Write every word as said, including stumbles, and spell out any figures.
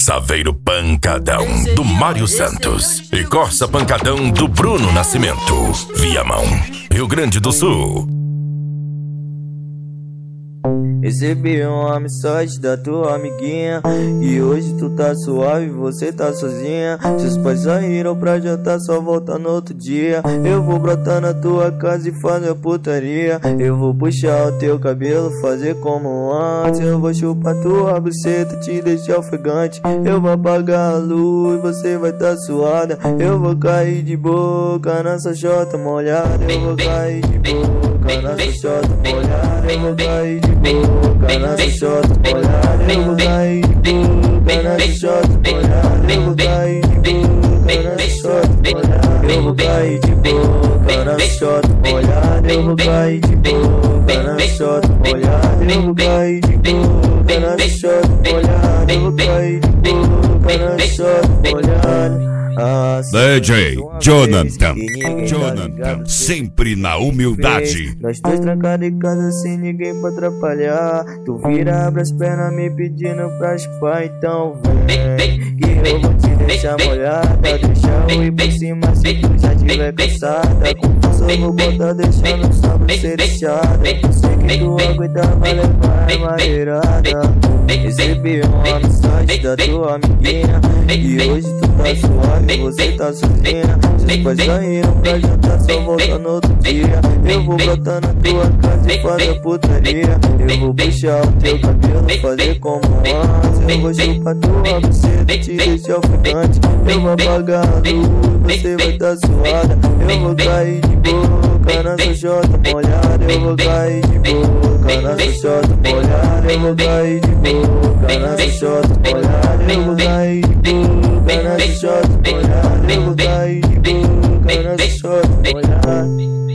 Saveiro Pancadão, do Mário Santos. E Corsa Pancadão, do Bruno Nascimento. Viamão, Rio Grande do Sul. Recebi uma mensagem da tua amiguinha e hoje tu tá suave, você tá sozinha. Seus pais saíram pra jantar, só volta no outro dia. Eu vou brotar na tua casa e fazer putaria. Eu vou puxar o teu cabelo, fazer como antes. Eu vou chupar tua buceta, te deixar ofegante. Eu vou apagar a luz, você vai tá suada. Eu vou cair de boca nessa chota molhada. Eu vou cair de boca nessa chota molhada. Eu vou cair de boca nessa chota molhada. Eu vou cair de boca nessa chota molhada. Eu vou cair de boca nessa chota molhada. Eu vou cair de boca nessa chota molhada. Eu vou cair de boca nessa chota molhada. Eu vou cair de boca nessa chota molhada. Eu vou cair de boca nessa chota molhada. Ah, D J Jonathan, Jonathan, sempre na humildade. Nós dois trancados em casa sem ninguém pra atrapalhar. Tu vira, abre as pernas me pedindo pra chupar. Então vem, que eu vou te deixar molhada. Deixa eu ir por cima se tu já tiver cansada. Com força eu vou botar deixando o sábado ser deixada. Eu sei que tu aguenta, vai levar a maneirada. Recebi uma mensagem da tua amiguinha e hoje tu tá suave, você tá sozinha. Seus pais saíram pra jantar, só volta no outro dia. Eu vou brotar na tua casa e fazer putaria. Eu vou puxar o teu cabelo, fazer como antes. Eu vou chupar tua buceta, te deixar ofegante. Eu vou apagar a luz, você vai tá suada. Eu vou cair de boca nessa chota molhada. Eu vou cair de boca nessa chota molhada. Eu vou cair de boca nessa chota molhada. Eu vou cair de boca nessa chota molhada. Eu vou cair de boca nessa chota molhada.